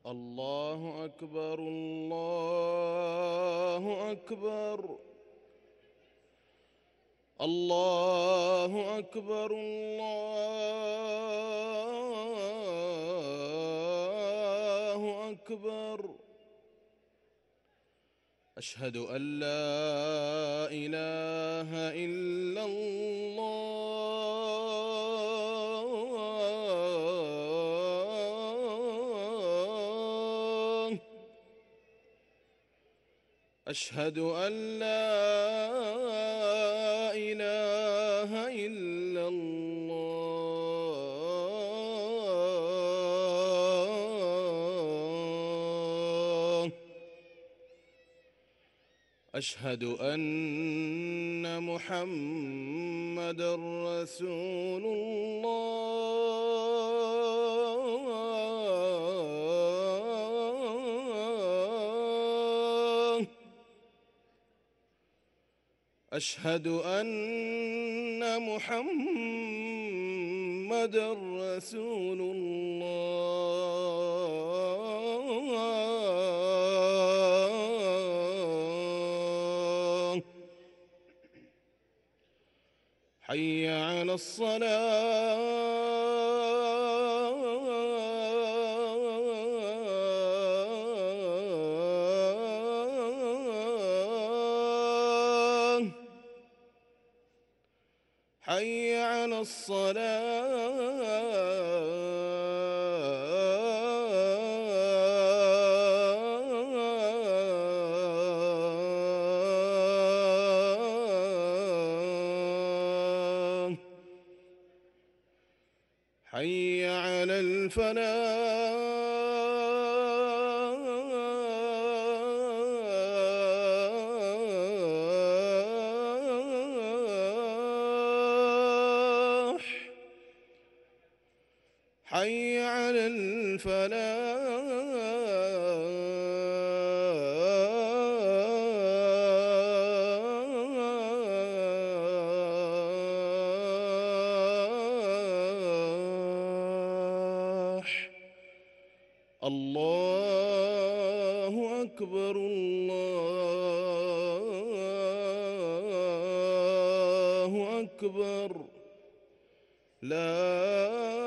الله أكبر الله أكبر الله أكبر الله أكبر. أشهد أن لا إله إلا الله. أشهد أن لا إله إلا الله. أشهد أن محمدًا رسول الله. أشهد أن محمدًا رسول الله. حي على الصلاة. حي على الصلاة. حي على الفلاح. حي على الفلاح. الله أكبر الله أكبر. لا